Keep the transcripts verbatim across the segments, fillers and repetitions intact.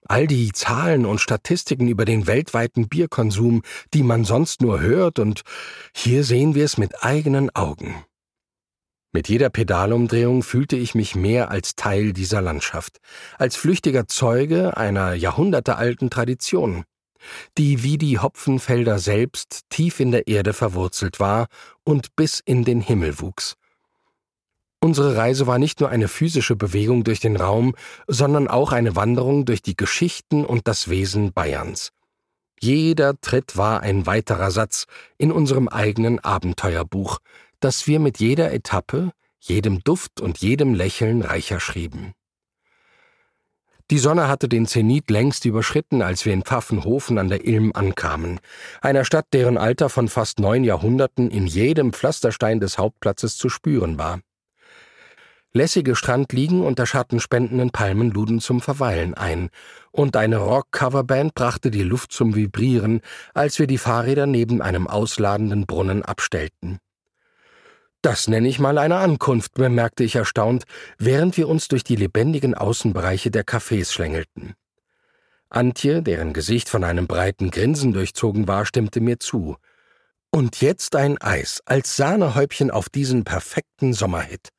All die Zahlen und Statistiken über den weltweiten Bierkonsum, die man sonst nur hört, und hier sehen wir es mit eigenen Augen. Mit jeder Pedalumdrehung fühlte ich mich mehr als Teil dieser Landschaft, als flüchtiger Zeuge einer jahrhundertealten Tradition, die wie die Hopfenfelder selbst tief in der Erde verwurzelt war und bis in den Himmel wuchs. Unsere Reise war nicht nur eine physische Bewegung durch den Raum, sondern auch eine Wanderung durch die Geschichten und das Wesen Bayerns. Jeder Tritt war ein weiterer Satz in unserem eigenen Abenteuerbuch, das wir mit jeder Etappe, jedem Duft und jedem Lächeln reicher schrieben. Die Sonne hatte den Zenit längst überschritten, als wir in Pfaffenhofen an der Ilm ankamen, einer Stadt, deren Alter von fast neun Jahrhunderten in jedem Pflasterstein des Hauptplatzes zu spüren war. Lässige Strandliegen unter schattenspendenden Palmen luden zum Verweilen ein, und eine Rock-Coverband brachte die Luft zum Vibrieren, als wir die Fahrräder neben einem ausladenden Brunnen abstellten. »Das nenne ich mal eine Ankunft«, bemerkte ich erstaunt, während wir uns durch die lebendigen Außenbereiche der Cafés schlängelten. Antje, deren Gesicht von einem breiten Grinsen durchzogen war, stimmte mir zu. Und jetzt ein Eis als Sahnehäubchen auf diesen perfekten Sommerhit.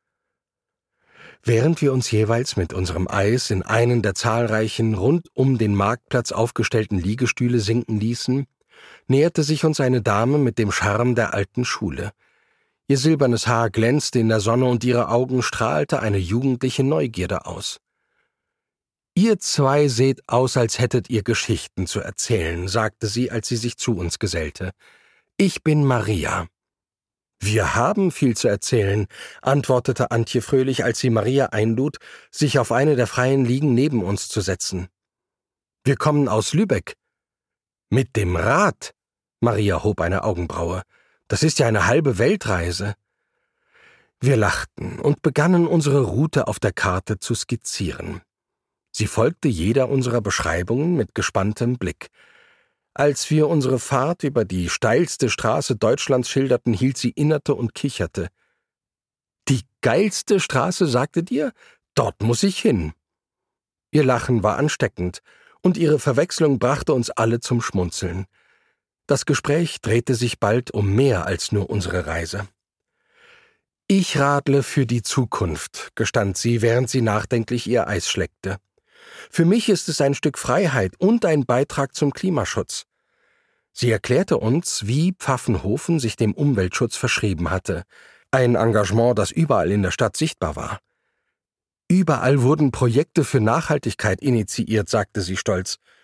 Während wir uns jeweils mit unserem Eis in einen der zahlreichen rund um den Marktplatz aufgestellten Liegestühle sinken ließen, näherte sich uns eine Dame mit dem Charme der alten Schule. Ihr silbernes Haar glänzte in der Sonne und ihre Augen strahlte eine jugendliche Neugierde aus. »Ihr zwei seht aus, als hättet ihr Geschichten zu erzählen«, sagte sie, als sie sich zu uns gesellte. »Ich bin Maria.« »Wir haben viel zu erzählen«, antwortete Antje fröhlich, als sie Maria einlud, sich auf eine der freien Liegen neben uns zu setzen. »Wir kommen aus Lübeck.« »Mit dem Rad?« Maria hob eine Augenbraue. »Das ist ja eine halbe Weltreise.« Wir lachten und begannen unsere Route auf der Karte zu skizzieren. Sie folgte jeder unserer Beschreibungen mit gespanntem Blick. Als wir unsere Fahrt über die steilste Straße Deutschlands schilderten, hielt sie innerte und kicherte. »Die geilste Straße, sagtet ihr? Dort muss ich hin.« Ihr Lachen war ansteckend, und ihre Verwechslung brachte uns alle zum Schmunzeln. Das Gespräch drehte sich bald um mehr als nur unsere Reise. »Ich radle für die Zukunft«, gestand sie, während sie nachdenklich ihr Eis schleckte. »Für mich ist es ein Stück Freiheit und ein Beitrag zum Klimaschutz.« Sie erklärte uns, wie Pfaffenhofen sich dem Umweltschutz verschrieben hatte, ein Engagement, das überall in der Stadt sichtbar war. »Überall wurden Projekte für Nachhaltigkeit initiiert«, sagte sie stolz.